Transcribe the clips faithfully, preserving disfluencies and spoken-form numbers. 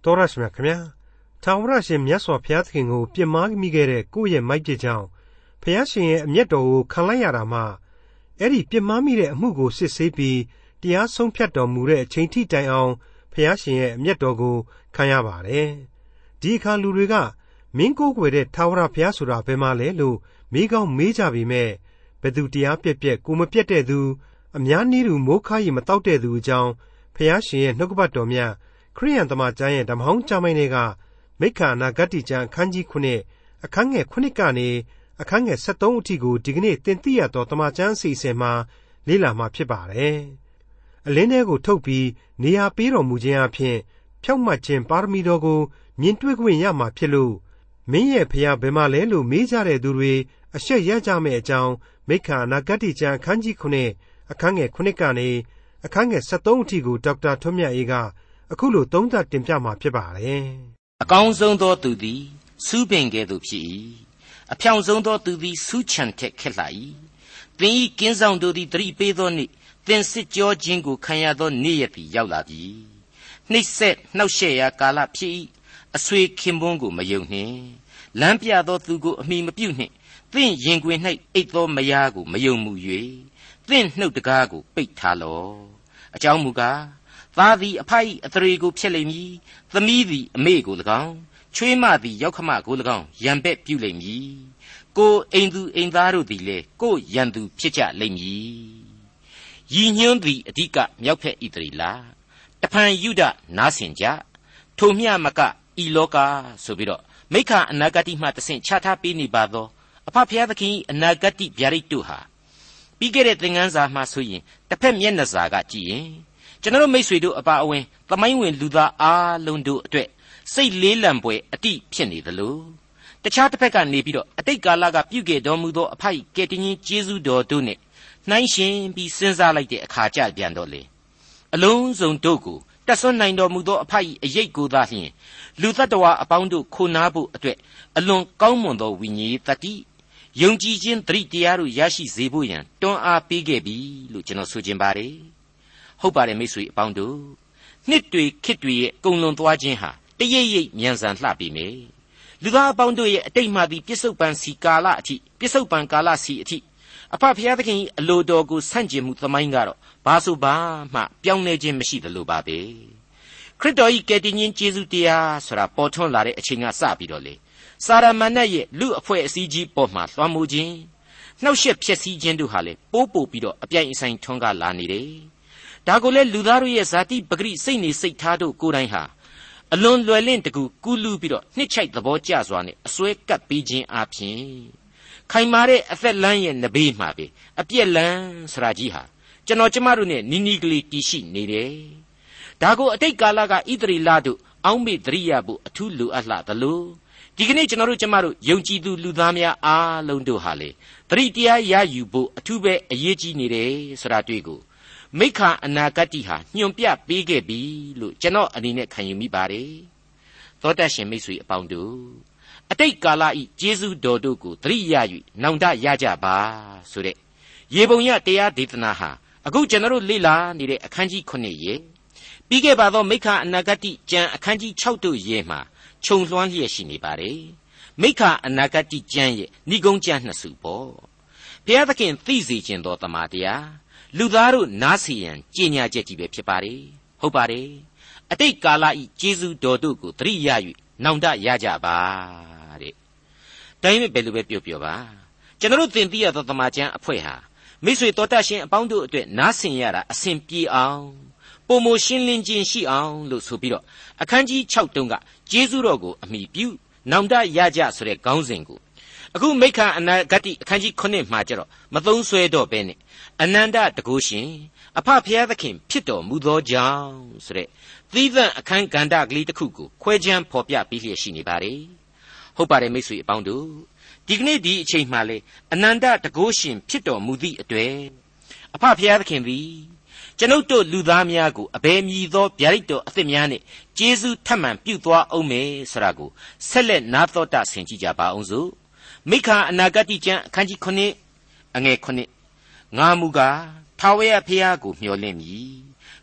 တော်ရရှိမြခင်ဗျာထာဝရရှင်မြတ်စွာဘုရားသခင်ကိုပြစ်မှားမိခဲ့တဲ့ကိုယ့်ရဲ့မိုက်ပြကြောင့်ဘုရားရှင်ရဲ့အမျက်တော်ကိုခံလိုက်ရတာမှအဲ့ဒီပြစ်မှားမိတဲ့အမှုကိုစစ်ဆေးပြီးတရားဆုံးဖြတ်တော်မူတဲ့အချိန်ထိတိုင်အောင်ဘုရားရှင်ရဲ့အမျက်တော်ကိုခံရပါတယ်ဒီအခါလူတွေကမင်းကိုးကွယ်တဲ့ထာဝရဘုရားဆိုတာဘယ်မှာလဲလို့မေးကောင်းမေးကြပေမဲ့ဘယ်သူတရားပြက်ပြက်ကိုမပြက်တဲ့သူအများနည်းသူမိုးခါရီမတောက်တဲ့သူအကြောင်းဘုရားရှင်ရဲ့နှုတ်ကပတ်တော်မြတ်ခရိယန်သမာကျမ်းရဲ့ဓမ္မဟောင်းကျမ်းပိုင်းတွေကမိက္ခာအနာဂတ္တိကျမ်းအခန်းကြီးခုနှစ်အခန်းငယ်ခုနှစ်ကနေအခန်းငယ်ဆက်သုံးအထိကိုဒီကနေ့သင်သိရသောသမ္မာကျမ်းအစီအစဉ်မှာလေ့လာမှာဖြစ်ပါတယ်။အလင်းထဲကိုထုတ်ပြီးနေရာပေးတော်မူခြင်းအပြင်ဖြောင့်မတ်ခြင်းပါရမီတော်ကိုမြင်တွေ့ခွင့်ရမှာဖြစ်လို့မင်းရဲ့ဖျားဘယ်မှာလဲလို့မေးကြတဲ့သူတွေအရှက်ရကြမယ့်အကြောင်းမိက္ခာအနာဂတ္တိကျမ်းအခန်းကြီးခုနှစ်အခန်းငယ်ခုနှစ်ကနေအခန်းငယ်ဆက်သုံးအထိကိုဒေါက်တာထွန်းမြတ်အေးကအခုလိုသုံးသပ်တင်ပြမှာဖြစ်ပါတယ်။အကောင်းဆုံးသောသူသည်စူးပင်ကဲ့သို့ဖြစ်၏အဖြောင့်ဆုံးသောသူသည်စူးချံထက်ခက်လှ၏သင်၏ကင်းဆောင်တို့သည်တတိပေးသောနေ့သင်စစ်ကြောခြင်းကိုခံရသောနေ့ရက်သည်ရောက်လာပြီနှိပ်စက်နှောက်ယှက်ရာကာလဖြစ်၏အဆွေခင်ပွန်းကိုမယုံနှင့်လမ်းပြသောသူကိုအမိမပြုနှင့်သင်ရင်တွင်၌အိတ်သောမယားကိုမယုံမှု၍သင်နှုတ်တကားကိုပိတ်ထားလော့အကြောင်းမူကားသားသည်အဖ၏အသရေကိုဖျက်လိမ့်မည်သမီးသည်အမေကို၎င်းချွေးမသည်ယောက်ခမကို၎င်းရံပက်ပြုလိမ့်မည်ကိုအိမ်သူအိမ်သားတို့သည်လည်းကိုရံသူဖြစ်ကြလိမ့်မည်ရည်ညွှန်းသည်အဓိကမြောက်ဖက်ဣသရေလတဖန်ယုဒနားဆင်ကြထိုမျှမကဤလောကဆိုပြီးတော့မိက္ခာအနာဂတ်မှတဆင့်ခြားထားပေးနေပါသောအဖဖျားသခင်အနာဂတ်ဗျာဒိတ်တို့ဟာပြီးခဲ့တဲ့သင်ခန်းစာမှာဆိုရင်တစ်ဖက်မျက်နှာစာကကြည့်ရင်ကျွန်တော်မိတ်ဆွေတို့အပါအဝင်သမိုင်းဝင်လူသားအားလုံးတို့အတွက်စိတ်လေးလံပွဲအတိဖြစ်နေသလိုတခြားတစ်ဖက်ကနေပြီးတော့အတိတ်ကာလကပြုခဲ့တော်မူသောအဖကယ်တင်ရှင်ကျေးဇူးတော်တို့နဲ့နှိုင်းယှဉ်ပြီးစဉ်းစားလိုက်တဲ့အခါကျပြန်တော့လေအလုံးစုံတို့ကိုတတ်ဆွမ်းနိုင်တော်မူသောအဖအရေးကိုသာလျှင်လူတ attva အပေါင်းတို့ခိုနားဖို့အတွက်အလွန်ကောင်းမွန်သောဝိညာဉ်တတ္တိယုံကြည်ခြင်းသတိတရားတို့ရရှိစေဖို့ရန်တွန်းအားပေးခဲ့ပြီလို့ကျွန်တော်ဆိုချင်ပါတယ်ဟုတ်ပါတယ်မိတ်ဆွေအပေါင်းတို့နှစ်တွေခေတ်တွေရဲ့ကုံလွန်သွားခြင်းဟာတရိပ်ရိပ်မြန်ဆန်လှပြီမေလူသားအပေါင်းတို့ရဲ့အတိတ်မှသည်ပြစ္ဆုတ်ပန်စီကာလအထိပြစ္ဆုတ်ပန်ကာလစီအထိအဖဖျားသခင်အလိုတော်ကိုဆန့်ကျင်မှုသမိုင်းကတော့ဘာဆိုဘာမှပြောင်းလဲခြင်းမရှိသလိုပါပဲခရစ်တော်၏ကယ်တင်ရှင်ယေရှုတရားဆိုတာပေါ်ထွန်းလာတဲ့အချိန်ကစပြီးတော့လေစာရမဏေရဲ့လူအဖွဲ့အစည်းကြီးပေါ်မှာလွှမ်းမိုးခြင်းနှောက်ယှက်ဖျက်ဆီးခြင်းတို့ဟာလေပိုးပို့ပြီးတော့အပြိုင်အဆိုင်ထွန်းကားလာနေတယ်ဒါကိုလေလူသားတို့ရဲ့ဇာတိပဂရိစိတ်နေစိတ်ထားတို့ကိုယ်တိုင်ဟာအလွန်လွယ်လင့်တကူကူးလူပြီးတော့နှစ်ချိုက်သဘောကျစွာနဲ့အစွဲကပ်ပေးခြင်းအပြင်ခိုင်မာတဲ့အသက်လမ်းရဲ့နဘေးမှာပဲအပြက်လန်းဆရာကြီးဟာကျွန်တော်ကျမတို့နဲ့နီးနီးကလေးတည်ရှိနေတယ်ဒါကိုအတိတ်ကာလကဣသရေလတို့အောက်မေ့သတိရဖို့အထူးလိုအပ်လာသလိုဒီကနေ့ကျွန်တော်တို့ကျမတို့ယုံကြည်သူလူသားများအားလုံးတို့ဟာလေသတိတရားရယူဖို့အထူးပဲအရေးကြီးနေတယ်ဆိုတာတွေ့ကိုမိက္ခာအနာဂတ်ဟာညွန်ပြပေးခဲ့ပြီလို့ကျွန်တော်အနေနဲ့ခံယူမိပါတယ်သောတတ်ရှင်မိတ်ဆွေအပေါင်းတို့အတိတ်ကာလဤကျေးဇူးတော်တို့ကိုသတိရယူနောင်တရကြပါဆိုတဲ့ရေပုံရတရားဒေသနာဟာအခုကျွန်တော်တို့လေ့လာနေတဲ့အခန်းကြီးခုနှစ်ရဲ့ပြီးခဲ့ပါသောမိက္ခာအနာဂတ်ကျမ်းအခန်းကြီး၆တို့ရဲ့မှာခြုံလွှမ်းလျက်ရှိနေပါတယ်မိက္ခာအနာဂတ်ကျမ်းရဲ့ဏိဂုံးကျမ်းနှစ်စုပေါ့ဘုရားသခင်သိစေခြင်းသောတမန်တရားလူသားတို့နားစီရန်ကြေညာချက်ကြီးပဲဖြစ်ပါတယ်ဟုတ်ပါတယ်အတိတ်ကာလဤကျေးဇူးတော်တို့ကိုသတိရ၍နောင်တရကြပါတဲ့တိုင်းမဲ့ဘယ်လိုပဲပြောပြောပါကျွန်တော်တို့သင်သိရသောတမန်ကျမ်းအဖွဲ့ဟာမိတ်ဆွေတော်တတ်ရှင်အပေါင်းတို့အတွက်နားဆင်ရတာအစဉ်ပြေအောင်ပုံမရှင်းလင်းခြင်းရှိအောင်လို့ဆိုပြီးတော့အခန်းကြီး၆တုန်းကကျေးဇူးတော်ကိုအမိပြုနောင်တရကြဆိုတဲ့ခေါင်းစဉ်ကိုအခုမိက္ခာအနာဂတ်အခန်းကြီးခုနှစ်မှာကျတော့မသုံးဆွဲတော့ဘဲနဲ့အနန္တတကုရှင်အဖဖျားသခင်ဖြစ်တော်မူသောကြောင့်ဆိုတဲ့သီးသန့်အခန်းကဏ္ဍကလေးတစ်ခုကိုခွဲခြမ်းဖော်ပြပြီးလျက်ရှိနေပါတယ်ဟုတ်ပါတယ်မိတ်ဆွေအပေါင်းတို့ဒီကနေ့ဒီအချိန်မှလေအနန္တတကုရှင်ဖြစ်တော်မူသည့်အတွေ့အဖဖျားသခင်သည်ကျွန်ုပ်တို့လူသားများကိုအဘယ်မည်သောဗျာဒိတ်တော်အသစ်များနဲ့ကျေးဇူးထပ်မံပြုသွားအောင်မယ်ဆိုတာကိုဆက်လက်နားတော်တာဆင်ကြကြပါအောင်စို့မိက္ခာအနာဂတ်ကျမ်းအခန်းကြီးခုနှစ်အငယ်ခုနှစ်ငါမူကားထာဝရဘုရားကိုမျှော်လင့်မည်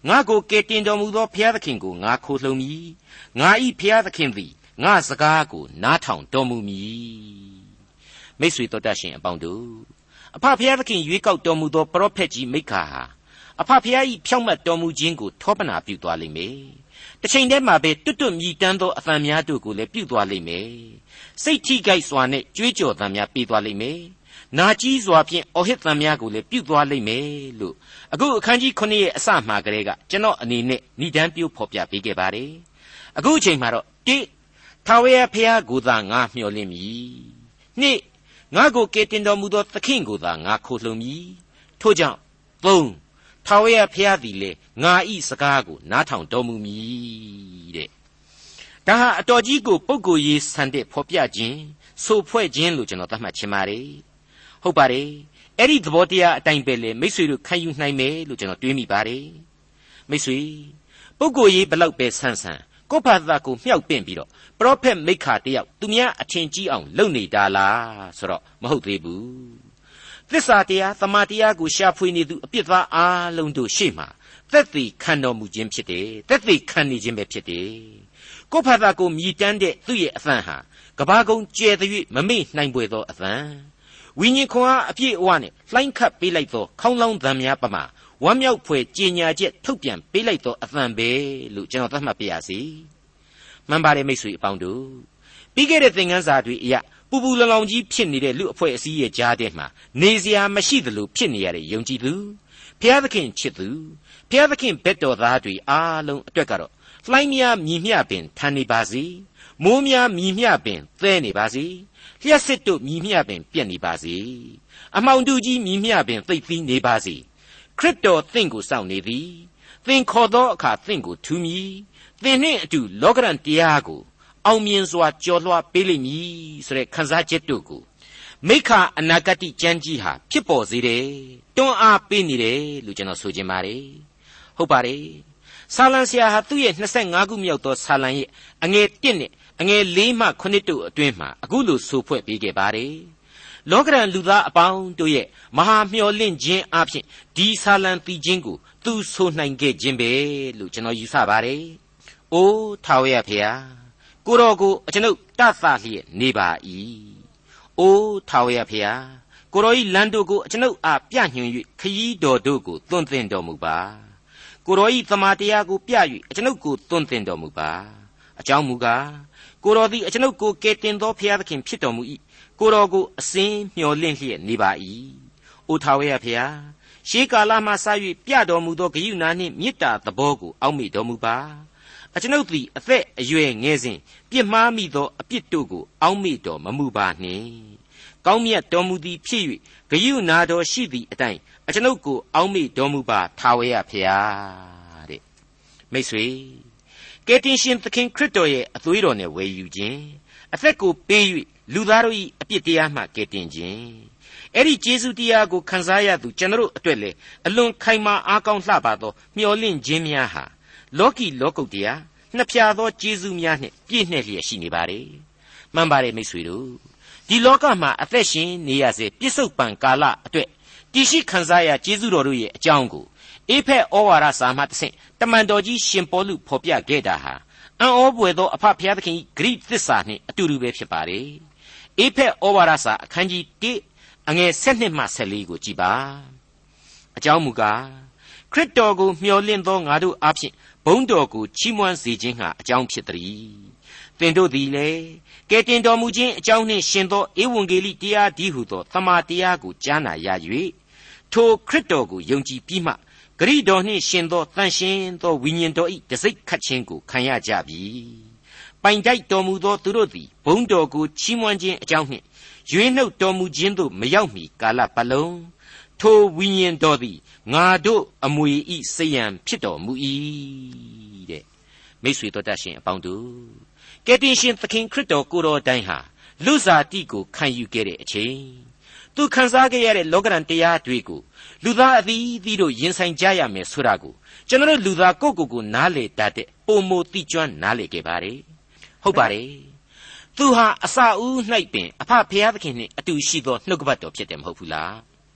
ငါကိုကယ်တင်တော်မူသောဘုရားသခင်ကိုငါခိုလှုံမည်ငါဤဘုရားသခင်သည်ငါစကားကိုနားထောင်တော်မူမည်မိတ်ဆွေတော်တတ်ရှင်အပေါင်းတို့အဖဘုရားသခင်ရွေးကောက်တော်မူသောပရောဖက်ကြီးမိခါဟာအဖဘုရား၏ဖြောင့်မတ်တော်မူခြင်းကိုထောပနာပြုသွားလိမ့်မယ်တစ်ချိန်တည်းမှာပဲတွတ်တွတ်မြည်တမ်းသောအသံများတို့ကိုလည်းပြုသွားလိမ့်မယ်စိတ်ထိကြိုက်စွာနဲ့ကြွေးကြော်သံများပေးသွားလိမ့်မယ်နာကြီးစွာဖြင့်အော်ဟစ်သံများကိုလည်းပြုသွားလိမ့်မယ်လို့အခုအခန်းကြီးခုနှစ်ရဲ့အစမှာကလေးကကျွန်တော်အနေနဲ့ဏ္ဍန်ပြုဖော်ပြပေးခဲ့ပါတယ်အခုအချိန်မှာတော့တိထာဝရဘုရားကိုသာငါမျှော်လင့်မည်နှစ်ငါကိုကယ်တင်တော်မူသောသခင်ကိုသာငါခိုလှုံမည်ထို့ကြောင့်သုံးထာဝရဘုရားသည်လေငါဤစကားကိုနားထောင်တော်မူမည်တဲ့ဒါဟာအတော်ကြီးကိုပုဂ္ဂိုလ်ရေးဆန်တဲ့ဖော်ပြခြင်းဆိုဖွဲ့ခြင်းလို့ကျွန်တော်သတ်မှတ်ချင်ပါတယ်ဟုတ်ပါတယ်အဲ့ဒီသဘောတရားအတိုင်းပဲလေမိတ်ဆွေတို့ခံယူနိုင်မယ်လို့ကျွန်တော်တွေးမိပါတယ်မိတ်ဆွေပုဂ္ဂိုလ်ရေးဘလောက်ပဲဆန်းဆန်းကိုယ့်ဘာသာကိုမြှောက်ပင့်ပြီးတော့ပရောဖက်မိခါတယောက်သူများအထင်ကြီးအောင်လုပ်နေတာလားဆိုတော့မဟုတ်သေးဘူးသစ္စာတရားသမာတရားကိုရှာဖွေနေသူအပြစ်သားအားလုံးတို့ရှေ့မှာသက်သေခံတော်မူခြင်းဖြစ်တယ်သက်သေခံနေခြင်းပဲဖြစ်တယ်ကိုယ့်ဘာသာကိုမြည်တမ်းတဲ့သူ့ရဲ့အသံဟာကဘာကုန်းကျဲသည်မမေ့နိုင်ပွေသောအသံဝိညာဉ်ခွန်အားအပြည့်အဝနဲ့လှိုင်းခတ်ပေးလိုက်သောခေါင်းလောင်းသံများပမာဝမ်းမြောက်ဖွယ်ကြေညာချက်ထုတ်ပြန်ပေးလိုက်သောအသံပဲလို့ကျွန်တော်သတ်မှတ်ပြရစီမှန်ပါတယ်မိတ်ဆွေအပေါင်းတို့ပြီးခဲ့တဲ့သင်ခန်းစာတွေအရပူပူလောင်လောင်ကြီးဖြစ်နေတဲ့လူအဖွဲ့အစည်းရဲ့ကြားထဲမှာနေစရာမရှိသလိုဖြစ်နေရတဲ့ယုံကြည်သူဘုရားသခင်ချစ်သူဘုရားသခင်ဘက်တော်သားတွေအားလုံးအတွက်ကတော့လှိုင်းများမြည်မျှပင်ထန်နေပါစေမိုးများမြည်မျှပင်သဲနေပါစေလျှက်စစ်တို့မြည်မျှပင်ပြက်နေပါစေအမှောင်တူကြီးမြည်မျှပင်သိပ်သီးနေပါစေခရစ်တော်သင်ကိုစောင့်နေသည်သင်ခေါ်သောအခါသင်ကိုထူးမည်သင်နှင့်အတူလောကရန်တရားကိုအောင်မြင်စွာကြော်လွှားပေးလိမ့်မည်ဆိုတဲ့ခံစားချက်တို့ကိုမိခါအနာဂတိကျမ်းကြီးဟာဖြစ်ပေါ်စေတယ်တွန်းအားပေးနေတယ်လို့ကျွန်တော်ဆိုချင်ပါတယ်ဟုတ်ပါတယ်ဆာလံဆရာဟာသူ့ရဲ့နှစ်ဆယ့်ငါးခုမြောက်သောဆာလံရဲ့အငယ်တစ်နဲ့အငယ်လေးမှခုနှစ်တို့အတွင်းမှာအခုလိုဆိုဖွဲ့ပေးခဲ့ပါတယ်လောကရန်လူသားအပေါင်းတို့ရဲ့မဟာမျှော်လင့်ခြင်းအပြင်ဒီဆာလံတီခြင်းကိုသူဆိုနိုင်ခဲ့ခြင်းပဲလို့ကျွန်တော်ယူဆပါတယ်။အိုးထာဝရဘုရားကိုတော်ကိုအကျွန်ုပ်တသလျက်နေပါ၏။အိုးထာဝရဘုရားကိုတော်၏လမ်းတို့ကိုအကျွန်ုပ်အားပြညွှန်၍ခရီးတော်တို့ကိုသွန်သင်တော်မူပါ။ကိုတော်၏သမာတရားကိုပြ၍အကျွန်ုပ်ကိုသွန်သင်တော်မူပါ။အကြောင်းမူကားကိုတော်သည်အကျွန်ုပ်ကိုကယ်တင်သောဘုရားသခင်ဖြစ်တော်မူ၏။ကိုတော်ကိုအစဉ်မျှော်လင့်လျက်နေပါ၏။အိုထာဝရဘုရားရှေးကာလမှစ၍ပြတော်မူသောဂရုဏာနှင့်မေတ္တာသဘောကိုအောက်မေ့တော်မူပါအကျွန်ုပ်သည်အသက်အရွယ်ငယ်စဉ်ပြစ်မှားမိသောအပြစ်တို့ကိုအောက်မေ့တော်မမူပါနှင့်ကောင်းမြတ်တော်မူသည်ဖြစ်၍ဂရုဏာတော်ရှိသည့်အတိုင်းအကျွန်ုပ်ကိုအောက်မေ့တော်မူပါထာဝရဘုရားတဲ့မိတ်ဆွေကယ်တင်ရှင်သခင်ခရစ်တော်ရဲ့အသွေးတော်နဲ့ဝယ်ယူခြင်းအသက်ကိုပေး၍လူသားတို့၏အပြစ်တရားမှကယ်တင်ခြင်းအဲ့ဒီကျေးဇူးတရားကိုခံစားရသူကျွန်တော်အတွက်လေအလွန်ခိုင်မာအားကောင်းလှပသောမျှော်လင့်ခြင်းများဟာလောကီလောကုတ္တရာနှစ်ဖြာသောကျေးဇူးများနှင့်ပြည့်နှက်လျက်ရှိနေပါ रे မှန်ပါတယ်မိတ်ဆွေတို့ဒီလောကမှာအသက်ရှင်နေရစေပြစ္ဆုတ်ပံကာလအတွက်တည်ရှိခံစားရကျေးဇူးတော်တို့ရဲ့အကြောင်းကိုအေဖက်ဩဝါဒစာမှတဆင့်တမန်တော်ကြီးရှင်ပေါလုဖော်ပြခဲ့တာဟာအံ့ဩပွေသောအဖဖျားသခင်ဂရိသစ္စာနှင့်အတူတူပဲဖြစ်ပါ रे အေဖက်ဩဝါဒစာအခန်းကြီးတစ်အငယ်၁၂မှ၁၄ကိုကြည်ပါအကြောင်းမူကားခရစ်တော်ကိုမျှော်လင့်သောငါတို့အားဖြင့်ဘုန်းတော်ကိုချီးမွမ်းစေခြင်းဟာအကြောင်းဖြစ်သည်သင်တို့သည်လည်းကယ်တင်တော်မူခြင်းအကြောင်းနှင့်ရှင်သောဧဝံဂေလိတရားဒီဟုသောသမာတရားကိုကြားနာရ၍ထိုခရစ်တော်ကိုယုံကြည်ပြီးမှဂရိတော်နှင့်ရှင်သောတန်ရှင်းသောဝိညာဉ်တော်၏တစိ့ခတ်ခြင်းကိုခံရကြပြီပိုင်တိုက်တော်မူသောသူတို့သည်ဘုန်းတော်ကိုချီးမွမ်းခြင်းအကြောင်းနှင့်ရွေးနှုတ်တော်မူခြင်းသို့မရောက်မီကာလပတ်လုံးထိုဝိညာဉ်တော်သည်ငါတို့အမွေဤစိယံဖြစ်တော်မူ၏တဲ့မိတ်ဆွေတို့တတ်ရှင်အပေါင်းတို့ကယ်တင်ရှင်သခင်ခရစ်တော်ကိုယ်တော်တိုင်ဟာလူစားတိကိုခံယူခဲ့တဲ့အချိန်သူခံစားခဲ့ရတဲ့လောကရန်တရားတွေကိုလူသားအသီးသီးတို့ရင်ဆိုင်ကြရမယ်ဆိုတာကိုကျွန်တော်လူသားကိုယ့်ကိုယ်ကိုနားလေတတ်တဲ့ပုံမတိကျွမ်းနားလေခဲ့ပါတယ်ဟုတ်ပါတယ်သူဟာအစာဦး၌ပင်အဖဖျားသခင်နှင့်အတူရှိသောနှုတ်ကပတ်တော်ဖြစ်တယ်မဟုတ်ဘူးလား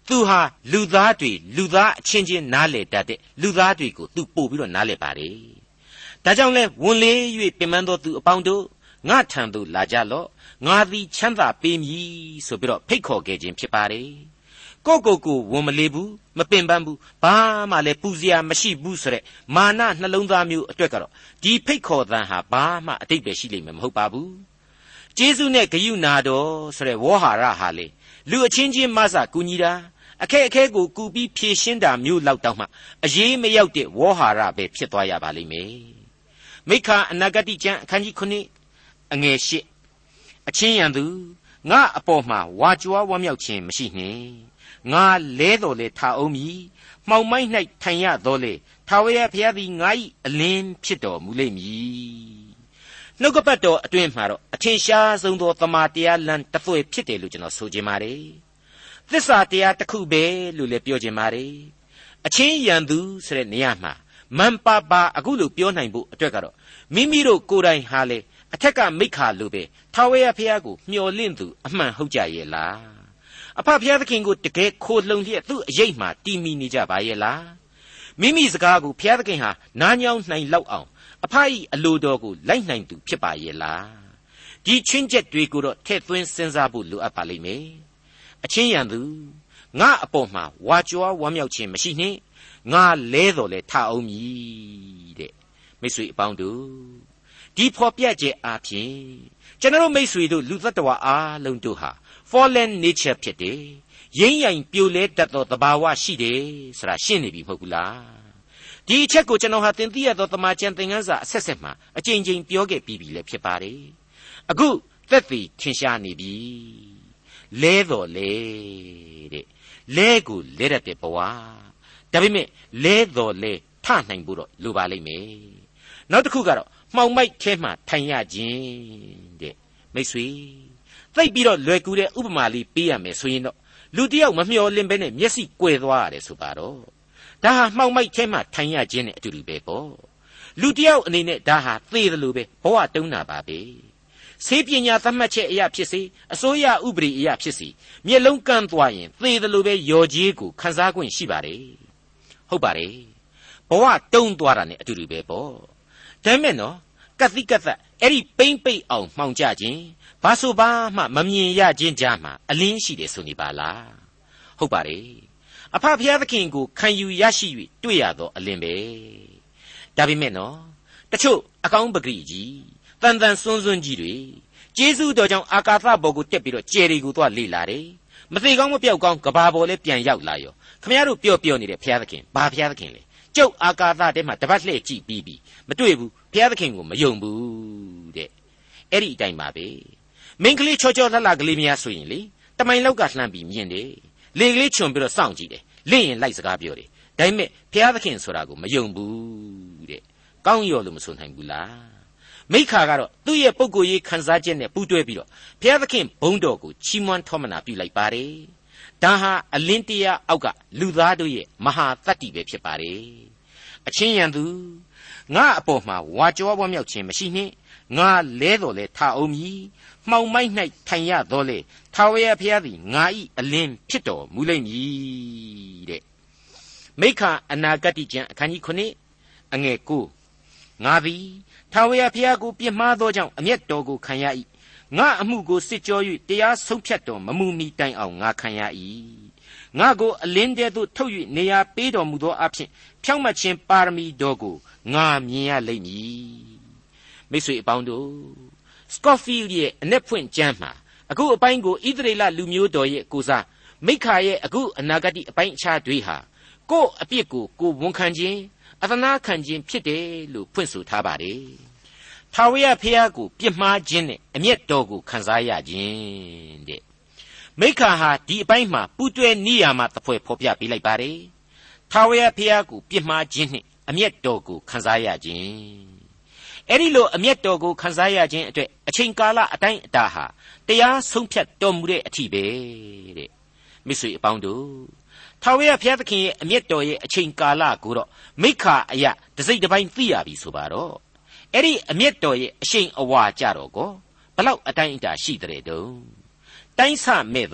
သူဟာလူသားတွေလူသားအချင်းချင်းနားလေတတ်တဲ့လူသားတွေကိုသူပို့ပြီးတော့နားလေပါတယ်ဒါကြောင့်လဲဝန်လေး၍ပင်ပန်းသောသူအပေါင်းတို့ငါထံသို့လာကြလော့ငါသည်ချမ်းသာပေးမည်ဆိုပြီးတော့ဖိတ်ခေါ်ခဲ့ခြင်းဖြစ်ပါတယ်ကိုကိုကိုဝန်မလေးဘူးမပင်ပန်းဘူးဘာမှလည်းပူစရာမရှိဘူးဆိုတဲ့မာနနှလုံးသားမျိုးအတွက်ကတော့ဒီဖိတ်ခေါ်သံဟာဘာမှအတိတ်ပဲရှိလိမ့်မယ်မဟုတ်ပါဘူးကျေးဇူးနဲ့ဂရုဏာတော်ဆိုတဲ့ဝေါဟာရဟာလေလူအချင်းချင်းမဆကူညီတာအခက်အခဲကိုကူပြီးဖြေရှင်းတာမျိုးလောက်တောင်မှအရေးမရောက်တဲ့ဝေါဟာရပဲဖြစ်သွားရပါလိမ့်မယ်မိခာအနာဂတိကျမ်းအခန်းကြီးခုနှစ်အငယ်ရှစ်အချင်းရန်သူငါအပေါ်မှာဝါကြွားဝမ်းမြောက်ခြင်းမရှိနှင့်ငါလဲတော်လေထားအောင်မည်မှောင်မိုက်၌ထိုင်ရတော်လေထာဝရဘုရားသည်ငါ၏အလင်းဖြစ်တော်မူလိမ့်မည်နှုတ်ကပတ်တော်အတွင်မှာတော့အထင်ရှားဆုံးသောတမန်တရားလမ်းတစ်သွေးဖြစ်တယ်လို့ကျွန်တော်ဆိုချင်ပါတယ်သစ္စာတရားတစ်ခုပဲလို့လည်းပြောချင်ပါတယ်အချင်းရန်သူဆိုတဲ့နေရာမှာမန်ပါပါအခုလို့ပြောနိုင်ဖို့အတွက်ကတော့မိမိတို့ကိုယ်တိုင်ဟာလေအထက်ကမိခါလို့ပဲထာဝရဘုရားကိုမျှော်လင့်သူအမှန်ဟုတ်ကြရဲ့လားအဖဘုရားသခင်ကိုတကယ်ခိုလှုံလျက်သူ့အရေးမှတည်မီနေကြပါရဲ့လားမိမိစကားကိုဘုရားသခင်ဟာနားညောင်းနိုင်လောက်အောင်အဖ၏အလိုတော်ကိုလိုက်နိုင်သူဖြစ်ပါရဲ့လားဒီချင်းချက်တွေကိုတော့ထည့်သွင်းစဉ်းစားဖို့လိုအပ်ပါလိမ့်မယ်အချင်းရန်သူငါအပေါ်မှာဝါကြွားဝမ်းမြောက်ခြင်းမရှိနှင့်ငါလဲတော်လဲထအောင်မည်တဲ့မိတ်ဆွေအပေါင်းတို့ဒီဖော်ပြချက်အားဖြင့်ကျွန်တော်မိတ်ဆွေတို့လူသတ္တဝါအားလုံးတို့ဟာ fallen nature ဖြစ်တယ်ရင်းရိုင်ပြိုလဲတတ်သောသဘာဝရှိတယ်ဆိုတာရှင်းနေပြီမဟုတ်ဘူးလားဒီအချက်ကိုကျွန်တော်ဟာသင်သိရသောတမန်ကျန်သင်ခန်းစာအဆက်ဆက်မှာအကြိမ်ကြိမ်ပြောခဲ့ပြီးပြီလည်းဖြစ်ပါတယ်အခုသက်သေထင်ရှားနေပြီလဲတော်လဲတဲ့လဲကိုလဲတတ်တဲ့ဘဝဒါပေမဲ့လဲတော်လဲထနိုင်ဖို့တော့လိုပါလိမ့်မယ်နောက်တစ်ခုကတော့မှောင်မိုက်ထဲမှာထိုင်ရခြင်းတဲ့မိတ်ဆွေသိပ်ပြီးတော့လွယ်ကူတဲ့ဥပမာလေးပေးရမယ်ဆိုရင်တော့လူတစ်ယောက်မမျှော်လင့်ဘဲနဲ့မျက်စိကွယ်သွားရတယ်ဆိုပါတော့ဒါဟာမှောင်မိုက်ထဲမှာထိုင်ရခြင်းနဲ့အတူတူပဲပေါ့လူတစ်ယောက်အနေနဲ့ဒါဟာသေတယ်လို့ပဲဘဝတုံးတာပါပဲဆေးပညာသတ်မှတ်ချက်အရာဖြစ်စေအစိုးရဥပဒေအရာဖြစ်စေမျက်လုံးကန်းသွားရင်သေတယ်လို့ပဲရော်ကြီးကိုခန်းစားခွင့်ရှိပါတယ်ဟုတ်ပါတယ်ဘဝတုံးသွားတာနဲ့အတူတူပဲပေါ့ဒါမဲ့နော်ကတိကသက်အဲ့ဒီပိမ့်ပိတ်အောင်မှောင်ကြခြင်းဘာဆိုဘာမှမမြင်ရခြင်းကြားမှာအလင်းရှိတယ်ဆိုနေပါလားဟုတ်ပါတယ်အဖဖျားသခင်ကိုခံယူရရှိ၍တွေ့ရသောအလင်းပဲဒါပေမဲ့နော်တချို့အကောင်းပဂရိကြီးတန်တန်စွန်းစွန်းကြီးတွေကျေးဇူးတော်ကြောင့်အာကာသဘောကိုတက်ပြီးတော့ကျယ်တွေကိုသွားလေ့လာတယ်မသိကောင်းမပြောက်ကောင်းကဘာပေါ်လဲပြန်ရောက်လာရောခမရတို့ပြောပြောနေတဲ့ဖျားသခင်ဘာဖျားသခင်လဲကျုပ်အာကာသထဲမှာတပတ်လှည့်ကြည့်ပြီးပြီမတွေ့ဘူးဘုရားသခင်ကိုမယုံဘူးတဲ့အဲ့ဒီအတိုင်းပါပဲမင်းကလေးချောချောလှလှကလေးများဆိုရင်လေတမိုင်လောက်ကလှမ်းပြီးမြင်တယ်လေကလေးချွန်ပြီးတော့စောင့်ကြည့်တယ်လင့်ရင်လိုက်စကားပြောတယ်ဒါပေမဲ့ဘုရားသခင်ဆိုတာကိုမယုံဘူးတဲ့ကောင်းရော်လို့မဆိုနိုင်ဘူးလားမိခါကတော့သူ့ရဲ့ပုဂ္ဂိုလ်ရေးခံစားချက်နဲ့ပူးတွဲပြီးတော့ဘုရားသခင်ဘုန်းတော်ကိုချီးမွမ်းထောမနာပြုလိုက်ပါတယ်ဒါဟာအလင်းတရားအောက်ကလူသားတို့ရဲ့မဟာတတ္တိပဲဖြစ်ပါတယ်အချင်းရန်သူငါအပေါ်မှာဝါကြွားဝမ်းမြောက်ခြင်းမရှိနှင့်ငါလဲတော်လဲထအောင်မည်မှောင်မိုက်၌ထိုင်ရတော်လေထာဝရဘုရားသည်ငါ၏အလင်းဖြစ်တော်မူလိမ့်မည်တဲ့မိခာအနာဂတိကျမ်းအခန်းကြီးခုနှစ်အငယ်ကိုငါသည်ထာဝရဘုရားကိုပြစ်မှားသောကြောင့်အမျက်တော်ကိုခံရ၏ငါအမှုကိုစစ်ကြော၍တရားဆုံးဖြတ်တော်မမူမီတိုင်အောင်ငါခံရ၏ငါကိုအလင်းတဲသို့ထုတ်၍နေရာပေးတော်မူသောအဖြစ်ဖြောင့်မတ်ခြင်းပါရမီတော်ကိုငါမြင်ရလိမ့်မည်မိတ်ဆွေအပေါင်းတို့စကော့ဖီးလ်ရဲ့အ내ဖွင့်ကျမ်းမှာအခုအပိုင်းကိုဣသရေလလူမျိုးတော်ရဲ့ကိုစားမိခါရဲ့အခုအနာဂတ်အပိုင်းအခြားတွေဟာကိုယ့်အပြစ်ကိုကိုယ်ဝန်ခံခြင်းအသနာခံခြင်းဖြစ်တယ်လို့ဖွင့်ဆိုထားပါတယ်ထာဝရဘုရားကိုပြစ်မှားခြင်းနဲ့အမျက်တော်ကိုခံစားရခြင်းတဲ့မိခါဟာဒီအပိုင်းမှာပူးတွဲနိယာမတစ်ဖွဲ့ဖော်ပြပေးလိုက်ပါတယ်ထာဝရဘုရားကိုပြစ်မှားခြင်းနဲ့အမျက်တော်ကိုခံစားရခြင်းအဲ့ဒီလိုအမျက်တော်ကိုခံစားရခြင်းအတွက်အချိန်ကာလအတိုင်းအတာဟာတရားဆုံးဖြတ်တော်မူတဲ့အထိပဲတဲ့မိတ်ဆွေအပေါင်းတို့ထာဝရဘုရားသခင်ရဲ့အမျက်တော်ရဲ့အချိန်ကာလကိုတော့မိခါအရာတစိမ့်တစ်ပိုင်းသိရပြီဆိုပါတော့အဲ့ဒီအမျက်တော်ရဲ့အရှိန်အဝါကြတော့ကိုဘလောက်အတိုင်းအတာရှိတဲ့တုံးတိုင်းဆမဲ့သာ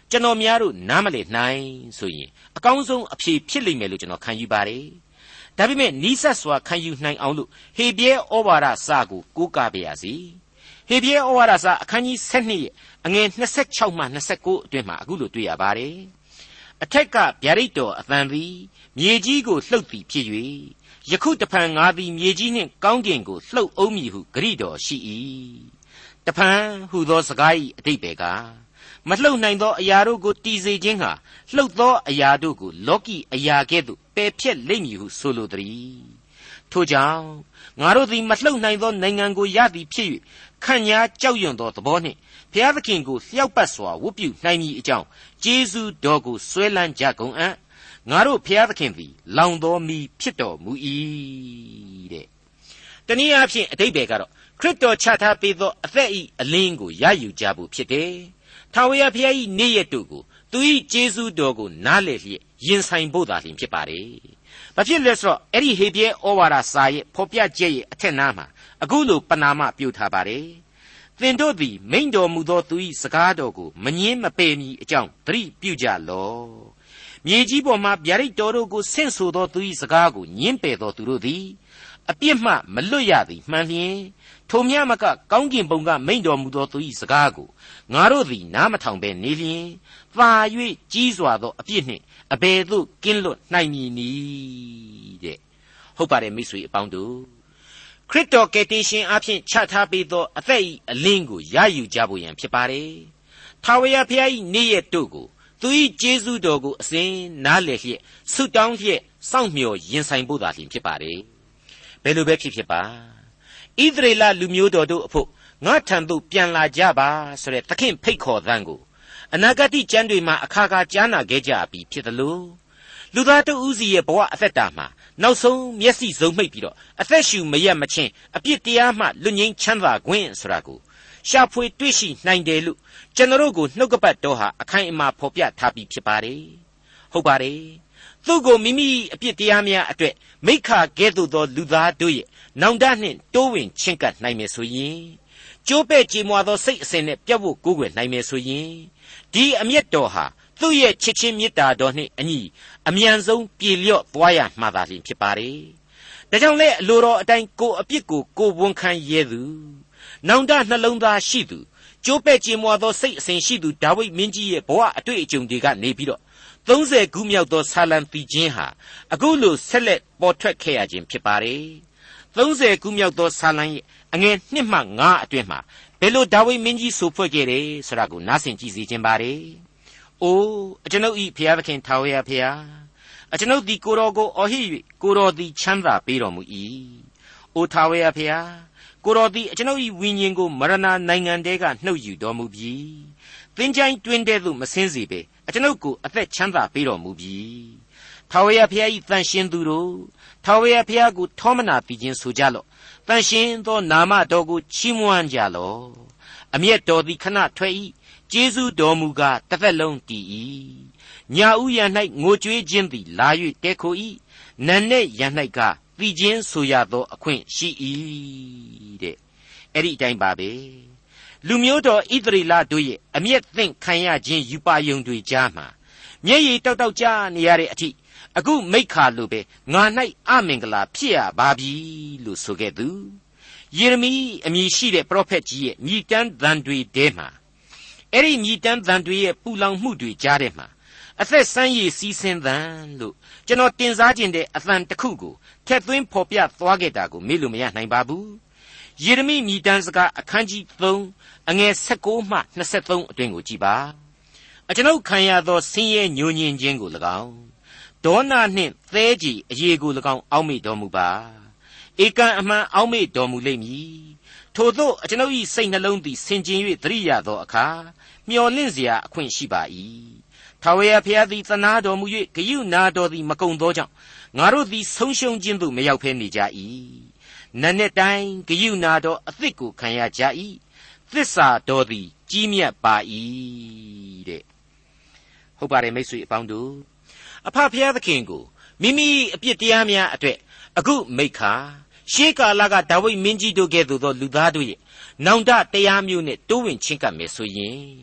ကျွန်တော်များတို့နားမလည်နိုင်ဆိုရင်အကောင်းဆုံးအဖြေဖြစ်လိမ့်မယ်လို့ကျွန်တော်ခံယူပါတယ်ဒါပေမဲ့နီးစပ်စွာခံယူနိုင်အောင်လို့ဟေဘရဲဩဝါဒစာကိုကိုးကားပါရစေဟေဘရဲဩဝါဒစာအခန်းကြီး၁၂ရဲ့အငယ်၂၆မှ၂၉အတွင်းမှာအခုလိုတွေ့ရပါတယ်အထက်ကဗျာဒိတ်တော်အသံသည်မြေကြီးကိုလှုပ်သည်ဖြစ်၍ယခုတဖန်ငါသည်မြေကြီးနှင့်ကောင်းကင်ကိုလှုပ်အောင်မည်ဟုဂရိတော်ရှိ၏တဖန်ဟူသောစကား၏အဓိပ္ပာယ်ကမလှုပ်နိုင်သောအရာတို့ကိုတည်စေခြင်းဟာလှုပ်သောအရာတို့ကိုလောကီအရာကဲ့သို့ပယ်ဖြတ်လိမ့်မည်ဟုဆိုလိုသည်ထို့ကြောင့်ငါတို့သည်မလှုပ်နိုင်သောနိုင်ငံကိုရသည်ဖြစ်၍ခံညာကြောက်ရွံ့သောသဘောနှင့်ဘုရားသခင်ကိုလျှောက်ပတ်စွာဝတ်ပြုနိုင်မည်အကြောင်းကျေးဇူးတော်ကိုဆွဲလန်းကြကုန်အံ့ငါတို့ဘုရားသခင်သည်လောင်တော်မူဖြစ်တော်မူ၏တဲ့တနည်းအားဖြင့်အဓိပ္ပာယ်ကတော့ခရစ်တော်ချထားပေးသောအသက်၏အလင်းကိုရယူကြဖို့ဖြစ်တယ်ထာဝရဘုရား၏နေ့ရက်တို့ကိုသူ၏ကျေးဇူးတော်ကိုနားလည်လျက်ရင်ဆိုင်ဖို့သာလျှင်ဖြစ်ပါတယ်ဘာဖြစ်လဲဆိုတော့အဲ့ဒီဟေဘရဲဩဝါဒစာရဲ့ဖော်ပြချက်ရဲ့အထက်နားမှာအခုလိုပဏာမပြုထားပါတယ်သင်တို့သည်မိန့်တော်မူသောသူ၏စကားတော်ကိုမငင်းမပယ်မီအကြောင်းသတိပြုကြလော့မြေကြီးပေါ်မှာဗျာဒိတ်တော်တို့ကိုဆင့်ဆိုသောသူ၏စကားကိုငင်းပယ်သောသူတို့သည်အပြစ်မှမလွတ်ရသည်မှန်လျင်ထိုမြတ်မကကောင်းကင်ဘုံကမိန့်တော်မူသောသူ၏စကားကိုငါတို့သည်နားမထောင်ဘဲနေလျင်သာ၍ကြီးစွာသောအပြစ်နှင့်အဘယ်သို့ကင်းလွတ်နိုင်မည်နည်းတဲ့ဟုတ်ပါတယ်မိတ်ဆွေအပေါင်းတို့ခရစ်တော်ကယ်တင်ရှင်အဖင်ချထားပေးသောအသက်၏အလင်းကိုရယူကြဖို့ရန်ဖြစ်ပါတယ်ထာဝရဘုရား၏နေ့ရက်တို့ကိုသူ၏ကျေးဇူးတော်ကိုအစဉ်နားလည်လျက်ဆုတောင်းလျက်စောင့်မျှော်ရင်ဆိုင်ဖို့သာလျှင်ဖြစ်ပါတယ်ဘယ်လိုပဲဖြစ်ဖြစ်ပါဣသရေလလူမျိုးတော်တို့အဖို့ငါထံသို့ပြန်လာကြပါဆိုတဲ့သခင်ဖိတ်ခေါ်သံကိုအနာဂတ်ကျမ်းတွေမှာအခါခါကြားနာခဲ့ကြပြီဖြစ်သလိုလူသားတို့ဦးစီရဲ့ဘဝအသက်တာမှာနောက်ဆုံးမျက်စိစုံမှိတ်ပြီးတော့အသက်ရှူမရက်မချင်းအပြစ်တရားမှလွတ်ငြိမ်းချမ်းသာခွင့်ဆိုတာကိုရှာဖွေတွေ့ရှိနိုင်တယ်လို့ကျွန်တော်တို့ကိုနှုတ်ကပတ်တော်ဟာအခိုင်အမာဖော်ပြထားပြီးဖြစ်ပါတယ်ဟုတ်ပါတယ်သူ့ကိုမိမိအပြစ်တရားများအတွက်မိခကဲ့သို့သောလူသားတို့ရဲ့နောင်တနှင့်တိုးဝင်ချင့်ကပ်နိုင်မယ်ဆိုရင်ကျိုးပဲ့ကြေမွာသောစိတ်အစဉ်နဲ့ပြတ်ဖို့ကိုးကွယ်နိုင်မယ်ဆိုရင်ဒီအမျက်တော်ဟာသူ့ရဲ့ချစ်ချင်းမေတ္တာတော်နှင့်အညီအမြန်ဆုံးပြေလျော့သွားရမှာသာလျှင်ဖြစ်ပါတယ်ဒါကြောင့်လဲအလိုတော်အတိုင်းကိုအပြစ်ကိုကိုဝန်ခံရဲသူနောင်တနှလုံးသားရှိသူကျိုးပဲ့ကြေမွာသောစိတ်အစဉ်ရှိသူဒါဝိဒ်မင်းကြီးရဲ့ဘဝအတွေ့အကြုံတွေကနေပြီးတော့သုံးဆယ်ခုမြောက်သောဆာလံပီခြင်းဟာအခုလိုဆက်လက်ပေါ်ထွက်ခဲ့ရခြင်းဖြစ်ပါတယ်သုံးဆယ်ခုမြောက်သောဆာလံရဲ့အငယ်နှစ်မှငါးအတွင်းမှာဘယ်လိုဒါဝိဒ်မင်းကြီးဆိုဖွဲ့ခဲ့တယ်ဆိုတာကိုနားဆင်ကြည့်စေခြင်းပါတယ်။အိုးအကျွန်ုပ်၏ဘုရားသခင်ထာဝရဘုရားအကျွန်ုပ်သည်ကိုတော်ကိုအော်ဟစ်၍ကိုတော်သည်ချမ်းသာပေးတော်မူ၏။အိုထာဝရဘုရားကိုတော်သည်အကျွန်ုပ်၏ဝိညာဉ်ကိုမရဏနိုင်ငံထဲကနှုတ်ယူတော်မူပြီ။သင်္ချိုင်းတွင်တဲ့သို့မဆင်းစေဘဲအကျွန်ုပ်ကိုအသက်ချမ်းသာပေးတော်မူပြီ။ထာဝရဘုရား၏တန်ရှင်သူတို့ထာဝရဘုရားကိုထောမနာပြီးခြင်းဆိုကြလော့တန်ရှင်သောနာမတော်ကိုချီးမွမ်းကြလော့အမျက်တော်သည်ခဏထွက်၏ကျေးဇူးတော်မူကားတစ်သက်လုံးတည်၏ညာဥယံ၌ငိုကြွေးခြင်းသည်လာ၍တဲခို၏နံနဲ့ယံ၌ကပြီးခြင်းဆိုရသောအခွင့်ရှိ၏တဲ့အဲ့ဒီအတိုင်းပါပဲလူမျိုးတော်ဣသရေလတို့ရဲ့အမျက်သင့်ခံရခြင်းယူပါယုံတွေကြားမှာမျက်ရည်တောက်တောက်ကြားနေရတဲ့အထိအခုမိခါလိုပဲငါ၌အမင်္ဂလာဖြစ်ရပါပြီလို့ဆိုခဲ့သူယေရမိအမည်ရှိတဲ့ပရောဖက်ကြီးရဲ့မြည်တမ်းသံတွေထဲမှာအဲ့ဒီမြည်တမ်းသံတွေရဲ့ပူလောင်မှုတွေကြားထဲမှာအသက်ဆန်းရည်စီးဆင်းသံလို့ကျွန်တော်တင်စားခြင်းတဲ့အသံတစ်ခုကိုထက်သွင်းဖော်ပြသွားခဲ့တာကိုမေ့လို့မရနိုင်ပါဘူးယေရမိမြည်တမ်းစကားအခန်းကြီးသုံးအငယ်၁၉မှ၂၃အတွင်ကိုကြည်ပါအကျွန်ုပ်ခံရသောဆင်းရဲညှိုးညင်ခြင်းကို၎င်းဒေါနနှင့်သဲကြီးအရေးကို၎င်းအောက်မေ့တော်မူပါဧကန်အမှန်အောက်မေ့တော်မူလိမ့်မည်ထို့သောအကျွန်ုပ်၏စိတ်နှလုံးသည်ဆင်ခြင်၍သတိရသောအခါမျော်လင့်စရာအခွင့်ရှိပါ၏ထာဝရဘုရားသည်သနာတော်မူ၍ဂရုဏာတော်သည်မကုန်သောကြောင့်ငါတို့သည်ဆုံးရှုံးခြင်းသို့မရောက်ဘဲနေကြ၏နံနက်တိုင်းဂရုဏာတော်အသစ်ကိုခံရကြ၏သစ္စာတော်သည်ကြီးမြတ်ပါ၏တဲ့ဟုတ်ပါတယ်မိတ်ဆွေအပေါင်းတို့အဖဖျားသခင်ကိုမိမိအပြစ်တရားများအတွက်အခုမိခါရှေးကာလကဒါဝိဒ်မင်းကြီးတို့ကဲ့သို့သောလူသားတို့ရဲ့နောင်တတရားမျိုးနဲ့တိုးဝင်ချင်းကပ်မယ်ဆိုရင်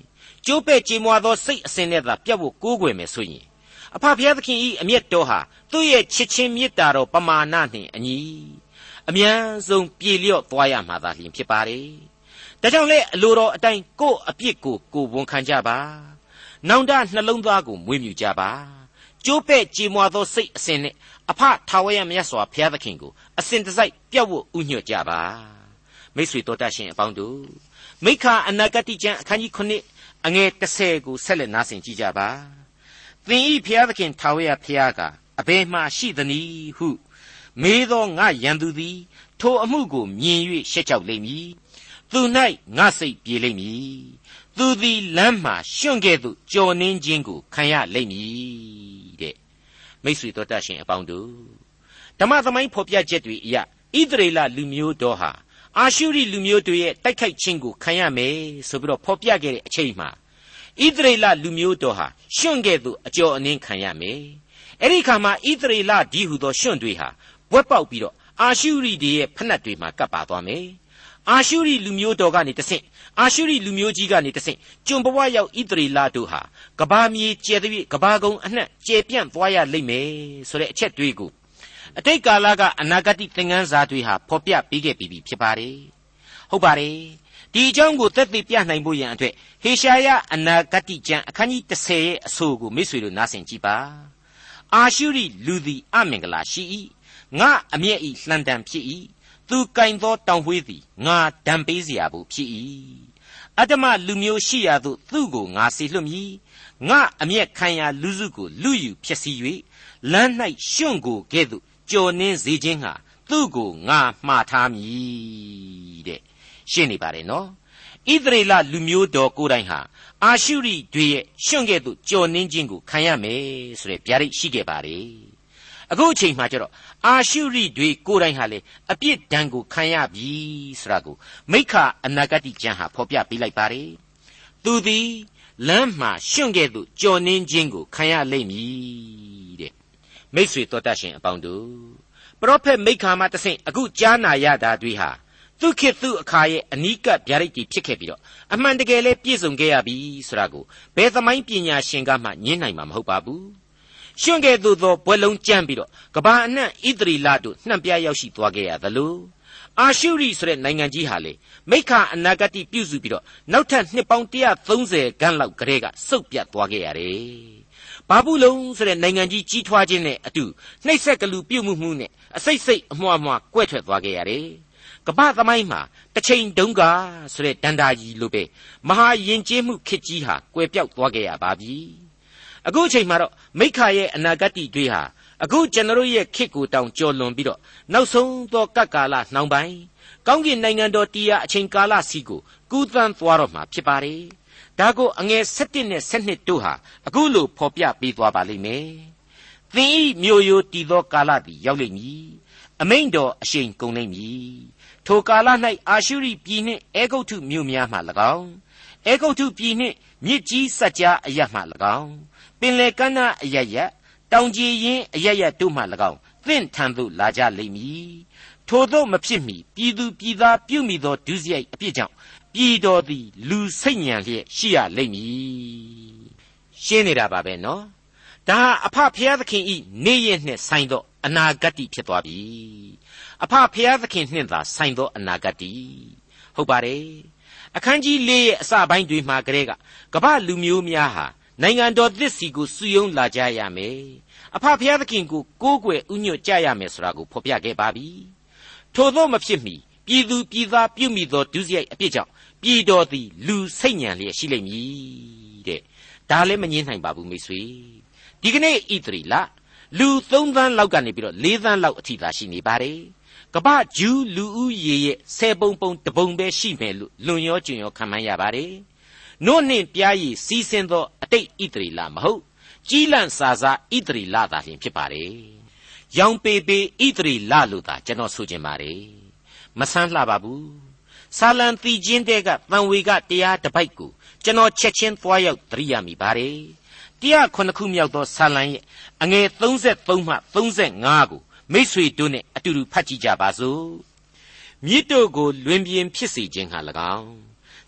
ကျိုးပဲ့ကြေမွာသောစိတ်အစဉ်နဲ့သာပြတ်ဖို့ကိုးကွယ်မယ်ဆိုရင်အဖဖျားသခင်ဤအမျက်တော်ဟာသူ့ရဲ့ချစ်ချင်းမေတ္တာတော်ပမာဏနှင့်အညီအမြန်ဆုံးပြေလျော့သွားရမှာသာလျှင်ဖြစ်ပါတယ်။ဒါကြောင့်လေအလိုတော်အတိုင်းကိုယ့်အပြစ်ကိုကိုယ်ဝန်ခံကြပါ။နောင်တနှလုံးသားကိုမွေးမြူကြပါ။ကျိုးပဲ့ကြေမွာသောစိတ်အစဉ်နဲ့အဖထာဝရမြတ်စွာဘုရားသခင်ကိုအစဉ်တစိုက်ပြတ်ဝတ်ဥညွတ်ကြပါမိတ်ဆွေတော်တတ်ရှင်အပေါင်းတို့မိခာအနာဂတိကျမ်းအခန်းကြီးခုနှစ်အငယ်တစ်ဆယ်ကိုဆက်လက်နားဆင်ကြကြပါသင်ဤဘုရားသခင်ထာဝရဘုရားကအဘယ်မှရှိသနည်းဟုမေးသောငါရန်သူသည်ထိုအမှုကိုမြင်၍ရှက်ကြောက်လိမ့်မည်သူ၌ငါစိတ်ပြေလိမ့်မည်သူသည်လမ်းမှရှွန့်ကဲ့သို့ကြော်နှင်းခြင်းကိုခံရလိမ့်မည်တဲ့မိတ်ဆွေတော်တတ်ရှင်အပေါင်းတို့ဓမ္မသမိုင်းဖော်ပြချက်တွေအရဣသရေလလူမျိုးတော်ဟာအာရှုရိလူမျိုးတွေရဲ့တိုက်ခိုက်ခြင်းကိုခံရမယ်ဆိုပြီးတော့ဖော်ပြခဲ့တဲ့အချိန်မှာဣသရေလလူမျိုးတော်ဟာရှွန့်ကဲ့သို့အကြော်အနှင်းခံရမယ်အဲ့ဒီခါမှာဣသရေလဒီဟုသောရှွန့်တွေဟာဘွက်ပေါက်ပြီးတော့အာရှုရိတွေရဲ့ဖက်နှက်တွေမှာကပ်ပါသွားမယ်အာရှုရိလူမျိုးတော်ကနေတဆင့်အာရှုရိလူမျိုးကြီးကနေတဆင့်ကျွန်ဘဝရောက်ဣသရေလတို့ဟာကဘာမြေကျဲတဲ့ကဘာကုံအနှံ့ကျဲပြန့်သွားရလိမ့်မယ်ဆိုတဲ့အချက်တွေးကိုအတိတ်ကာလကအနာဂတ်သင်ခန်းစာတွေဟာဖော်ပြပေးခဲ့ပြီးဖြစ်ပါတယ်ဟုတ်ပါတယ်ဒီအကြောင်းကိုသက်သေပြနိုင်ဖို့ရန်အတွက်ဟေရှာယအနာဂတ်ကျမ်းအခန်းကြီးတစ်ဆယ်ရဲ့အဆိုကိုမိတ်ဆွေတို့နားဆင်ကြည့်ပါအာရှုရိလူသည်အမင်္ဂလာရှိ၏ငါအမျက်ဤလှံတံဖြစ်၏သူကင်သောတောင်ဝှေးသည်ငါဒံပေးเสียဖို့ဖြစ်၏အတ္တမလူမျိုးရှိရာသို့သူ့ကိုငါစေလွှတ်မည်ငါအမျက်ခံရာလူစုကိုလူယူဖြစ်စီ၍လမ်း၌ရှွန့်ကိုကဲ့သို့ကြော်နှင်းစေခြင်းဟာသူ့ကိုငါမှားထားမည်တဲ့ရှင်းနေပါတယ်နော်ဣသရေလလူမျိုးတော်ကိုယ်တိုင်ဟာအာရှုရိတွေရဲ့ရှွန့်ကဲ့သို့ကြော်နှင်းခြင်းကိုခံရမယ်ဆိုတဲ့ဗျာဒိတ်ရှိခဲ့ပါတယ်အခုအချိန်မှကျတော့အာရှုရိတွေကိုယ်တိုင်ဟာလေအပြစ်ဒဏ်ကိုခံရပြီဆိုတာကိုမိခအနာဂတိကျမ်းဟာဖော်ပြပေးလိုက်ပါတယ်သူသည်လမ်းမှာရှွန့်ကဲ့သို့ကြော်နှင်းခြင်းကိုခံရလိမ့်မည်တဲ့မိတ်ဆွေတော်တတ်ရှင်အပေါင်းတို့ပရောဖက်မိခါမှတဆင့်အခုကြားနာရတာတွေဟာသူခေတ်သူအခါရဲ့အနီးကပ်ဗျာဒိတ်တွေဖြစ်ခဲ့ပြီးတော့အမှန်တကယ်လဲပြည့်စုံခဲ့ရပြီဆိုတာကိုဘယ်သမိုင်းပညာရှင်ကမှညင်းနိုင်မှာမဟုတ်ပါဘူးရှွန့်ကဲ့သို့သောဘွယ်လုံးကြမ်းပြီးတော့ကဘာအနှံ့ဣသရေလတို့နှံ့ပြရောက်ရှိသွားခဲ့ရသလိုအာရှုရိဆိုတဲ့နိုင်ငံကြီးဟာလေမိခအနာဂတိပြုစုပြီးတော့နောက်ထပ်နှစ်ပေါင်းone hundred thirtyခန့်လောက်ကလေးကစုပ်ပြတ်သွားခဲ့ရတယ်ဘာဘူးလုံးဆိုတဲ့နိုင်ငံကြီးကြီးထွားခြင်းနဲ့အတူနှိပ်စက်ကလူပြုတ်မှုမှုနဲ့အစိတ်စိတ်အမွှားမွှားကွဲထွက်သွားခဲ့ရတယ်ကမ္ဘာသမိုင်းမှာတစ်ချိန်တုန်းကဆိုတဲ့ဒန္တာကြီးလိုပဲမဟာယဉ်ကျေးမှုခေတ်ကြီးဟာကွယ်ပြောက်သွားခဲ့ရပါပြီအခုအချိန်မှာတော့မိခရဲ့အနာဂတ်တွေဟာအခုကျွန်တော်ရဲ့ခေတ်ကိုတောင်ကျော်လွန်ပြီးတော့နောက်ဆုံးသောကပ်ကာလနှောင်းပိုင်းကောင်းကင်နိုင်ငံတော်တရားအချိန်ကာလစီကိုကူးသန်းသွားတော့မှာဖြစ်ပါတယ်ဒါကိုအငယ်sevenနဲ့twelveတို့ဟာအခုလိုဖော်ပြပေးသွားပါလိမ့်မယ်သင်ဤမြို့ရိုးတည်သောကာလသည်ရောက်လိမ့်မည်အမိန့်တော်အရှိန်ကုန်လိမ့်မည်ထိုကာလ၌အာရှုရိပြည်နှင့်အေဂုတ္တုမြို့များမှ၎င်းအေဂုတ္တုပြည်နှင့်မြစ်ကြီးစကြအရပ်မှ၎င်းပင်လေကမ်းနားအရပ်ရပ်တောင်ကြီးရင်အရပ်ရပ်တို့မှ၎င်းသင့်ထံသို့လာကြလိမ့်မည်ထိုသို့မဖြစ်မီပြည်သူပြည်သားပြုမိသောဒုစရိုက်အပြစ်ကြောင့်ပြည်တော်သည်လူစိတ်ညံလျက်ရှိရလိမ့်မည်ရှင်းနေတာပါပဲနော်ဒါအဖဖျားသခင်ဤနေရနှင့်ဆိုင်သောအနာဂတ်ဖြစ်သွားပြီအဖဖျားသခင်နှင့်သာဆိုင်သောအနာဂတ်ဟုတ်ပါတယ်အခန်းကြီးfourရဲ့အစပိုင်းတွေမှာကလေးကကမ္ဘာလူမျိုးများဟာနိုင်ငံတော်သစ်စီကိုစုယုံလာကြရမယ်အဖဖျားသခင်ကိုကိုးကွယ်ဥညွတ်ကြရမယ်ဆိုတာကိုဖော်ပြခဲ့ပါပြီထို့သောမဖြစ်မီပြည်သူပြည်သားပြုမိသောဒုစရိုက်အပြစ်ကြောင့်ပြည်တော်သည်လူစိတ်ညံလျက်ရှိလိမ့်မည်တဲ့ဒါလည်းမငြင်းနိုင်ပါဘူးမိတ်ဆွေဒီကနေ့ဣသရေလလူthreeသန်းလောက်ကနေပြီးတော့fourသန်းလောက်အထိသာရှိနေပါတယ်ကမ္ဘာဂျူးလူဦးရေရဲ့ဆယ်ပုံပုံတပုံပဲရှိမယ်လို့လွန်ရောကျွံရောခံမှန်းရပါတယ်နို့နှင့်ပြားရည်စီးဆင်းသောအတိတ်ဣသရေလမဟုတ်ကြီးလန့်စာစားဣသရေလသာလျှင်ဖြစ်ပါတယ်ရောင်ပေပေဣသရေလလို့သာကျွန်တော်ဆိုချင်ပါတယ်မဆန်းလှပါဘူးဆာလံတီချင်းတဲ့ကတန်ဝေကတရားတစ်ပိုက်ကိုကျွန်တော်ချက်ချင်းသွားရောက်သတိရမိပါတယ်one oh nineခုမြောက်သောဆာလံရဲ့အငယ်thirty-threeမှthirty-fiveကိုမိတ်ဆွေတို့နဲ့အတူတူဖတ်ကြည့်ကြပါစို့မြစ်တို့ကိုလွင်ပြင်ဖြစ်စေခြင်းဟာ၎င်း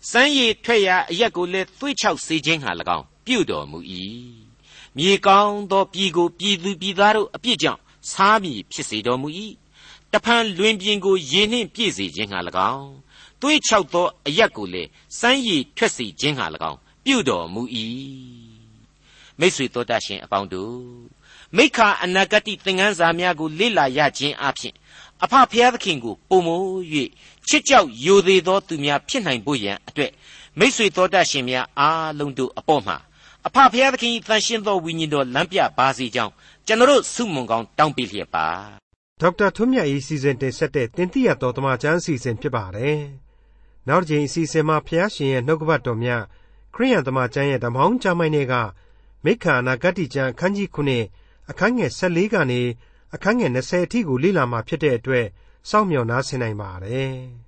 စမ်းရည်ထွက်ရာအရက်ကိုလည်းသွေးချောက်စေခြင်းဟာ၎င်းပြုတော်မူ၏မြေကောင်းသောပြည်ကိုပြည်သူပြည်သားတို့အပြစ်ကြောင့်စားမည်ဖြစ်စေတော်မူ၏တဖန်လွင်ပြင်ကိုရေနှင့်ပြည့်စေခြင်းဟာ၎င်းသွေးချောက်သောအရက်ကိုလည်းစမ်းရည်ထွက်စေခြင်းဟာ၎င်းပြုတော်မူ၏မိတ်ဆွေတို့တတ်ရှင်အပေါင်းတို့မိခာအနာဂတိသင်ခန်းစာများကိုလေ့လာရခြင်းအပြင်အဖဖျားသခင်ကိုပုံမိုး၍ချစ်ကြောက်ယိုသေးသောသူများဖြစ်နိုင်ဖို့ရန်အတွက်မိတ်ဆွေတော်တတ်ရှင်များအားလုံးတို့အပေါ်မှာအဖဖျားသခင်တန်ရှင်းသောဝိညာဉ်တော်လမ်းပြပါစေကြောင်းကျွန်တော်ဆုမွန်ကောင်းတောင်းပေးလျက်ပါဒေါက်တာထွန်းမြတ်၏စီစဉ်တင်ဆက်တဲ့တင်ပြတော်တမချန်းအစီအစဉ်ဖြစ်ပါတယ်နောက်တစ်ချိန်အစီအစဉ်မှာဖျားရှင်ရဲ့နှုတ်ကပတ်တော်များခရိယန်တမချန်းရဲ့ဓမ္မောင်းကျမ်းပိုင်းတွေကမိခာအနာဂတိကျမ်းအခန်းကြီးခုနှစ်အခန်းငယ်၁၄ကနေအခန်းငယ်၂၀အထိကိုလေ့လာမှာဖြစ်တဲ့အတွက်စောင့်မျှော်နားဆင်နိုင်ပါတယ်